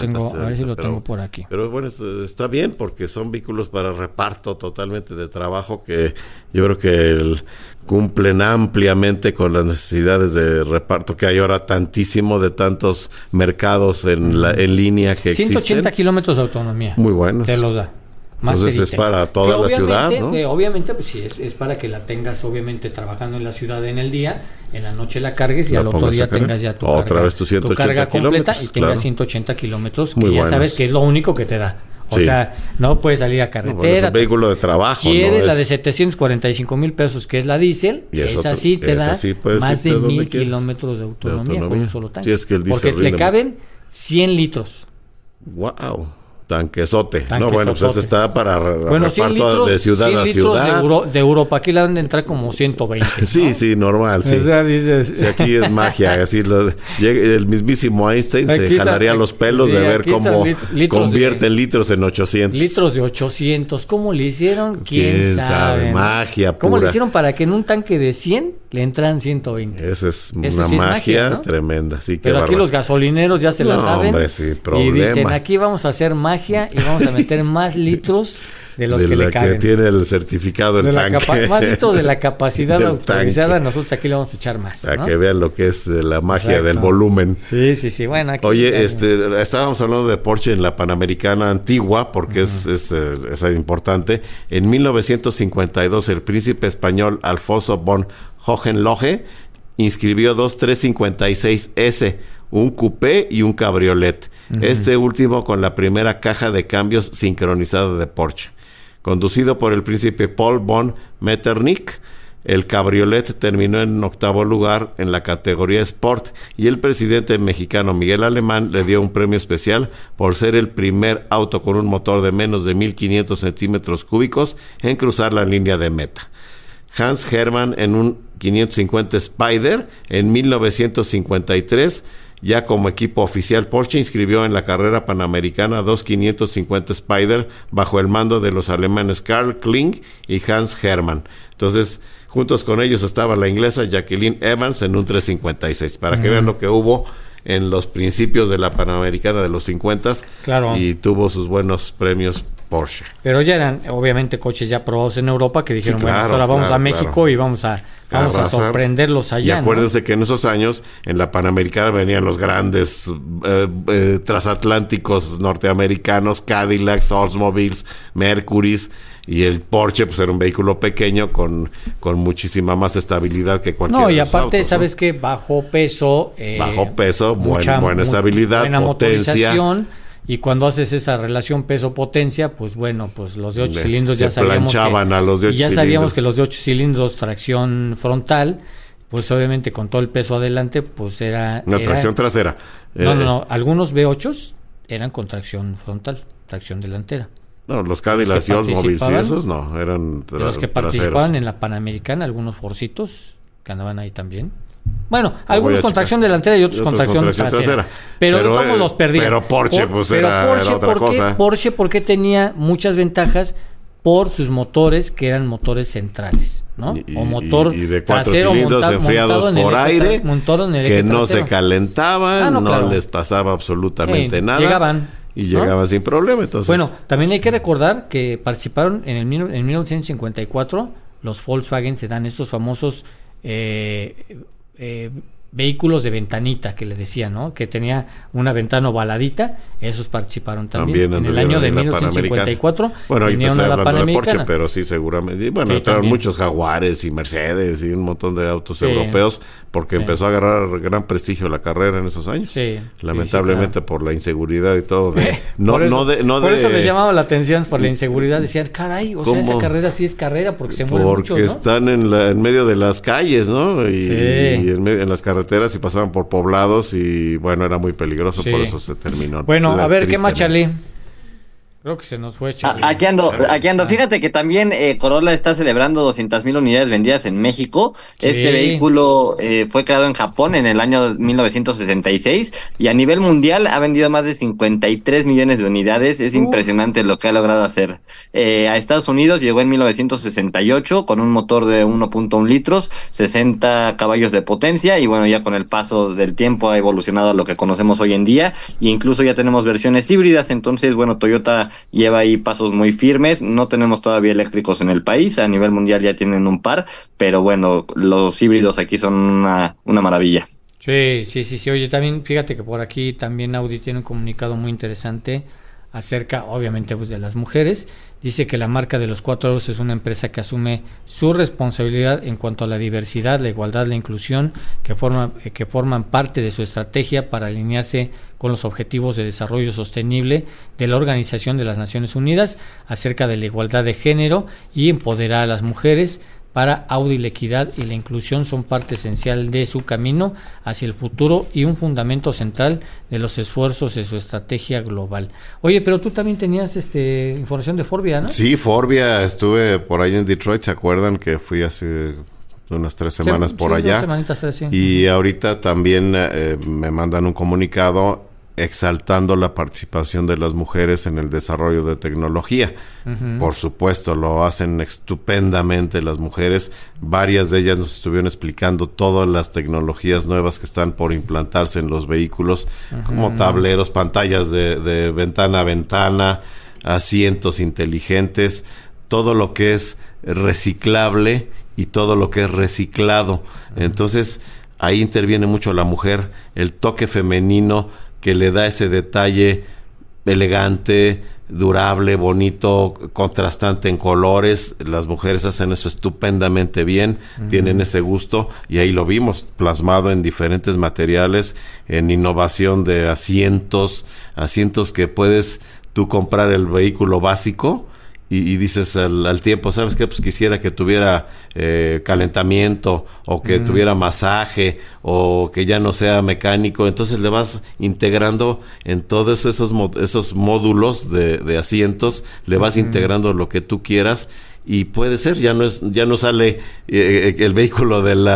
tengo por aquí. Pero bueno, está bien porque son vehículos para reparto totalmente de trabajo que yo creo que cumplen ampliamente con las necesidades de reparto que hay ahora tantísimo de tantos mercados en línea que 180 existen. kilómetros de autonomía. Muy buenos. Te los da. Entonces es para toda la ciudad, ¿no? Obviamente, pues sí, es para que la tengas, obviamente, trabajando en la ciudad en el día, en la noche la cargues y al otro día tengas ya tu carga completa y tengas 180 kilómetros, que ya sabes que es lo único que te da. O sea, no puedes salir a carretera. Es un vehículo de trabajo. Quieres la de 745 mil pesos, que es la diésel, esa sí te da más de 1,000 kilómetros de autonomía con un solo tanque. Sí, es que el porque le caben 100 litros. ¡Wow! Tanquesote. No, bueno, pues está para reparto de ciudad a ciudad. De Europa, aquí le han de entrar como 120. Sí, ¿no? Sí, normal, sí. O sea, dices... Sí, aquí es magia, así el mismísimo Einstein se jalaría los pelos de ver cómo convierten litros en 800. Litros de 800, ¿cómo le hicieron? ¿Quién sabe? Magia pura. ¿Cómo le hicieron para que en un tanque de 100 le entran 120? Esa es una magia, ¿no? Tremenda, sí. Pero aquí los gasolineros ya se la saben. Hombre, sí, problema. Y dicen, aquí vamos a hacer magia y vamos a meter más litros de los que le caben. Que tiene el certificado del tanque. Más litros de la capacidad autorizada, nosotros aquí le vamos a echar más. Para que vean lo que es la magia del volumen. Sí. Bueno, aquí oye, estábamos hablando de Porsche en la Panamericana antigua, porque es importante. En 1952, el príncipe español Alfonso von Hohenlohe inscribió dos 356S, un coupé y un cabriolet. Este último con la primera caja de cambios sincronizada de Porsche. Conducido por el príncipe Paul von Metternich, el cabriolet terminó en 8º lugar en la categoría Sport y el presidente mexicano Miguel Alemán le dio un premio especial por ser el primer auto con un motor de menos de 1,500 centímetros cúbicos en cruzar la línea de meta. Hans Hermann en un 550 Spider en 1953, ya como equipo oficial, Porsche inscribió en la carrera panamericana dos 550 Spider bajo el mando de los alemanes Karl Kling y Hans Hermann. Entonces, juntos con ellos estaba la inglesa Jacqueline Evans en un 356, para que vean lo que hubo en los principios de la Panamericana de los 50s. Claro. Y tuvo sus buenos premios Porsche. Pero ya eran, obviamente, coches ya probados en Europa que dijeron, bueno, ahora vamos a México y vamos a sorprenderlos allá. Y acuérdense que en esos años, en la Panamericana venían los grandes transatlánticos norteamericanos, Cadillacs, Oldsmobiles, Mercurys, y el Porsche pues era un vehículo pequeño con muchísima más estabilidad que cualquier otro. No, y aparte, autos, ¿sabes qué? Bajo peso, buena estabilidad, buena potencia. Motorización. Y cuando haces esa relación peso-potencia, pues bueno, pues los de 8 cilindros ya sabíamos a los de 8 ya sabíamos que los de 8 cilindros, tracción frontal, pues obviamente con todo el peso adelante, pues era tracción trasera. No, algunos V8s eran con tracción frontal, tracción delantera. No, los Cadillacs y Oldsmobiles y esos no, eran los que participaban en la Panamericana, algunos Forcitos que andaban ahí también. Bueno, algunos con tracción delantera y otros con tracción trasera. Pero ¿cómo los perdían? Pero Porsche, era otra cosa. Porsche, porque tenía muchas ventajas por sus motores, que eran motores centrales, ¿no? O motor y de 4 cilindros enfriados por aire, que no se calentaban, no les pasaba absolutamente nada. Llegaban sin problema. Entonces, bueno, también hay que recordar que participaron en 1954 los Volkswagen Sedan, estos famosos vehículos de ventanita, que le decían, ¿no? Que tenía una ventana ovaladita, esos participaron también en el año de 1954. Bueno, ahorita estoy hablando de Porsche, Panamericana. pero sí, seguramente. Bueno, Sí, entraron también. muchos Jaguares y Mercedes y un montón de autos Sí. europeos, porque Sí. empezó a agarrar gran prestigio la carrera en esos años. Sí, Lamentablemente, sí, claro. por la inseguridad y todo. Por eso les llamaba la atención, por la inseguridad. Decían, caray, o sea, esa ¿Cómo? carrera sí es carrera porque se mueren Porque muchos, ¿no? están en medio de las calles, ¿no? Y en las carreteras y pasaban por poblados y bueno, era muy peligroso, Sí. por eso se terminó. Bueno, a ver, ¿qué más, tristemente. Charlie? Creo que se nos fue, Charlie. Aquí ando. Fíjate que también Corolla está celebrando 200,000 unidades vendidas en México. Sí. Este vehículo fue creado en Japón en el año 1976 y a nivel mundial ha vendido más de 53 millones de unidades. Es impresionante lo que ha logrado hacer. A Estados Unidos llegó en 1968 con un motor de 1.1 litros, 60 caballos de potencia y bueno, ya con el paso del tiempo ha evolucionado a lo que conocemos hoy en día e incluso ya tenemos versiones híbridas. Entonces, bueno, Toyota lleva ahí pasos muy firmes. No tenemos todavía eléctricos en el país, a nivel mundial ya tienen un par, pero bueno, los híbridos aquí son una maravilla. Sí. Oye, también fíjate que por aquí también Audi tiene un comunicado muy interesante acerca, obviamente, pues de las mujeres. Dice que la marca de los 4 euros es una empresa que asume su responsabilidad en cuanto a la diversidad, la igualdad, la inclusión, que forman parte de su estrategia para alinearse con los objetivos de desarrollo sostenible de la Organización de las Naciones Unidas acerca de la igualdad de género y empoderar a las mujeres. Para Audi, la equidad y la inclusión son parte esencial de su camino hacia el futuro y un fundamento central de los esfuerzos de su estrategia global. Oye, pero tú también tenías información de Forvia, ¿no? Sí, Forvia, estuve por ahí en Detroit, ¿se acuerdan que fui hace unas 3 semanas por allá? 2 semanitas, 3, sí. Y ahorita también me mandan un comunicado exaltando la participación de las mujeres en el desarrollo de tecnología. Ujú. Por supuesto, lo hacen estupendamente las mujeres. Varias de ellas nos estuvieron explicando todas las tecnologías nuevas que están por implantarse en los vehículos, como tableros, pantallas de ventana a ventana, asientos inteligentes, todo lo que es reciclable y todo lo que es reciclado. Entonces, ahí interviene mucho la mujer, el toque femenino que le da ese detalle elegante, durable, bonito, contrastante en colores. Las mujeres hacen eso estupendamente bien, tienen ese gusto y ahí lo vimos plasmado en diferentes materiales, en innovación de asientos que puedes tú comprar el vehículo básico y dices al tiempo, ¿sabes qué? Pues quisiera que tuviera calentamiento o que tuviera masaje o que ya no sea mecánico. Entonces le vas integrando en todos esos módulos de asientos, le vas integrando lo que tú quieras. Y puede ser, ya no sale el vehículo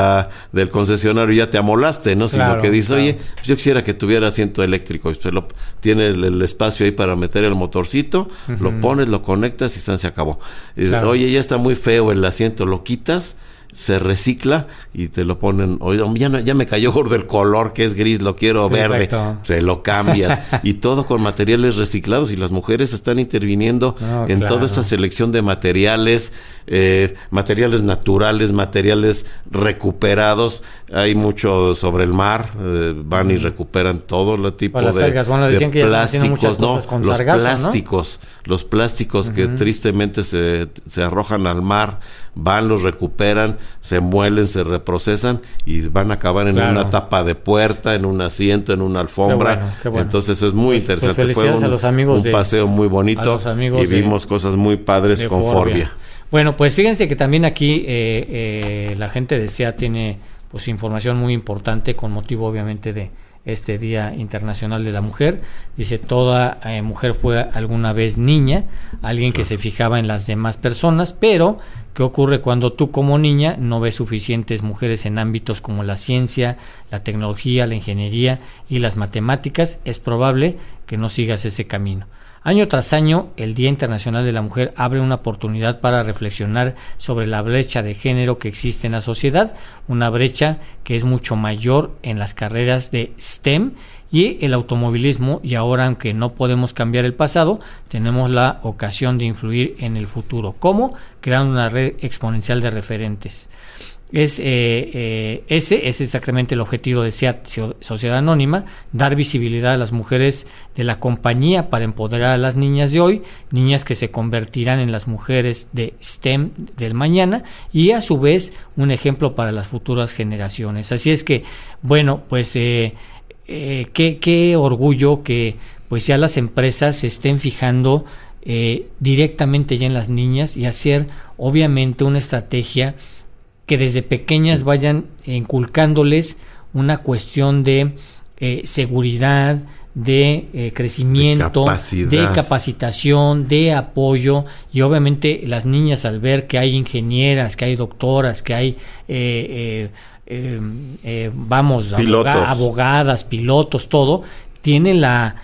del concesionario, ya te amolaste, ¿no? Sino que dices, oye, yo quisiera que tuviera asiento eléctrico. Tiene el espacio ahí para meter el motorcito, lo pones, lo conectas y se acabó. Oye, ya está muy feo el asiento, lo quitas, se recicla y te lo ponen. Oye, ya me cayó gordo el color, que es gris, lo quiero verde. Exacto. Se lo cambias. Y todo con materiales reciclados. Y las mujeres están interviniendo en toda esa selección de materiales, materiales naturales, materiales recuperados. Hay mucho sobre el mar. Van y recuperan todo el tipo las de algas. Bueno, decían que plásticos. los plásticos. Los plásticos que tristemente se arrojan al mar, van, los recuperan, se muelen, se reprocesan y van a acabar en una tapa de puerta, en un asiento, en una alfombra. Qué bueno. Entonces es muy interesante. Fue un paseo muy bonito y vimos cosas muy padres con Forvia. Bueno, pues fíjense que también aquí la gente de SEAT tiene pues información muy importante con motivo obviamente de este Día Internacional de la Mujer. Dice, toda mujer fue alguna vez niña, alguien que se fijaba en las demás personas, pero ¿qué ocurre cuando tú como niña no ves suficientes mujeres en ámbitos como la ciencia, la tecnología, la ingeniería y las matemáticas? Es probable que no sigas ese camino. Año tras año, el Día Internacional de la Mujer abre una oportunidad para reflexionar sobre la brecha de género que existe en la sociedad, una brecha que es mucho mayor en las carreras de STEM y el automovilismo, y ahora, aunque no podemos cambiar el pasado, tenemos la ocasión de influir en el futuro. ¿Cómo? Creando una red exponencial de referentes. ese es exactamente el objetivo de SEAT, Sociedad Anónima, dar visibilidad a las mujeres de la compañía para empoderar a las niñas de hoy, niñas que se convertirán en las mujeres de STEM del mañana y a su vez un ejemplo para las futuras generaciones. Así es que, bueno, pues qué orgullo que pues ya las empresas se estén fijando directamente ya en las niñas y hacer obviamente una estrategia que desde pequeñas vayan inculcándoles una cuestión de seguridad, de crecimiento, de capacitación, de apoyo, y obviamente las niñas al ver que hay ingenieras, que hay doctoras, que hay abogadas, pilotos, todo, tienen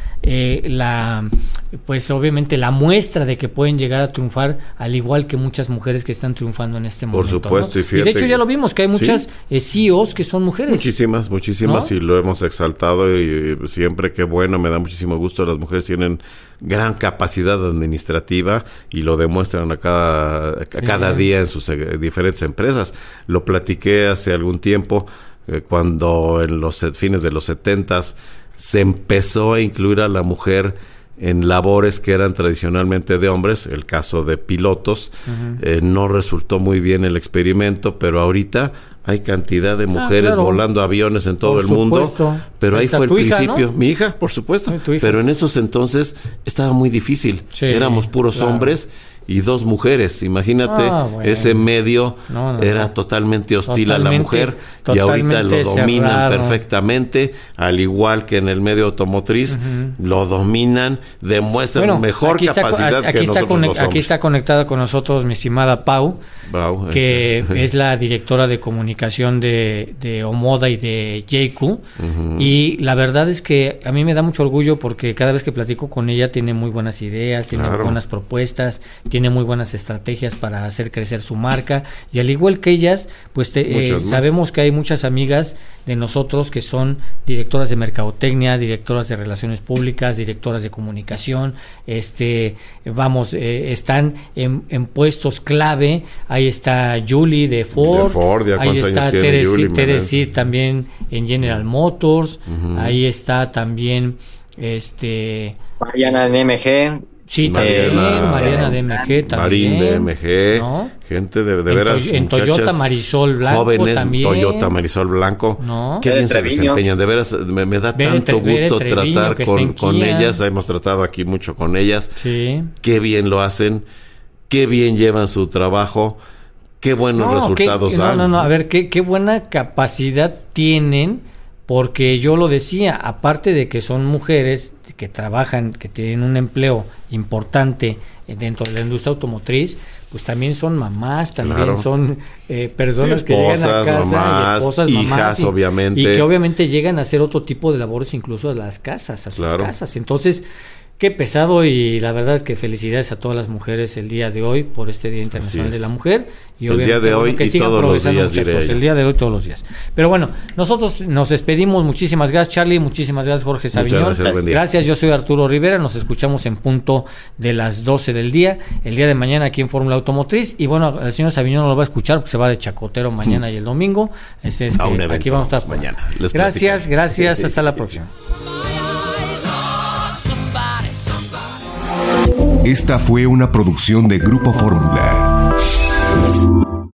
pues obviamente la muestra de que pueden llegar a triunfar, al igual que muchas mujeres que están triunfando en este momento. Por supuesto, ¿no? Y de hecho ya lo vimos, que hay muchas CEOs que son mujeres. Muchísimas, ¿no? Y lo hemos exaltado y siempre, qué bueno, me da muchísimo gusto. Las mujeres tienen gran capacidad administrativa y lo demuestran a cada día en sus diferentes empresas. Lo platiqué hace algún tiempo, cuando en los fines de los 70s se empezó a incluir a la mujer en labores que eran tradicionalmente de hombres, el caso de pilotos. No resultó muy bien el experimento, pero ahorita hay cantidad de mujeres volando aviones en todo el mundo, pero ahí fue el principio. ¿No? Mi hija, por supuesto, pero en esos entonces estaba muy difícil. Éramos puros hombres y 2 mujeres. Imagínate, ese medio era totalmente hostil a la mujer, y ahorita lo dominan perfectamente, al igual que en el medio automotriz, lo dominan, demuestran mejor capacidad que nosotros los hombres. Aquí está conectada con nosotros mi estimada Pau, que es la directora de comunicación de Omoda y de JQ, y la verdad es que a mí me da mucho orgullo porque cada vez que platico con ella tiene muy buenas ideas, tiene buenas propuestas, tiene muy buenas estrategias para hacer crecer su marca, y al igual que ellas, pues sabemos que hay muchas amigas de nosotros que son directoras de mercadotecnia, directoras de relaciones públicas, directoras de comunicación, están en puestos clave. Ahí está Julie de Ford, ahí está Teresi también en General Motors, ahí está también Mariana de MG. Sí, Mariana de MG también. Marín de MG, ¿no? Gente de veras, en Toyota Marisol Blanco jóvenes, también. Toyota Marisol Blanco, ¿no? Qué bien se desempeñan, de veras, me da tanto gusto tratar con ellas, hemos tratado aquí mucho con ellas, qué bien lo hacen, qué bien llevan su trabajo, qué buenos resultados dan. A ver, qué buena capacidad tienen, porque yo lo decía, aparte de que son mujeres que trabajan, que tienen un empleo importante dentro de la industria automotriz, pues también son mamás, también son personas que llegan a casa, mamás, esposas, hijas, mamás, obviamente. Y que obviamente llegan a hacer otro tipo de labores incluso a las casas, a sus casas. Entonces, qué pesado, y la verdad es que felicidades a todas las mujeres el día de hoy por este Día Internacional de la Mujer. Y el día de hoy y todos los días, el día de hoy todos los días. Pero bueno, nosotros nos despedimos. Muchísimas gracias, Charlie. Muchísimas gracias, Jorge Sabiñón. Gracias, yo soy Arturo Rivera. Nos escuchamos en punto de las 12 del día, el día de mañana aquí en Fórmula Automotriz. Y bueno, el señor Sabiñón no lo va a escuchar porque se va de chacotero mañana y el domingo. Aquí vamos a estar mañana. Gracias, hasta la próxima. Esta fue una producción de Grupo Fórmula.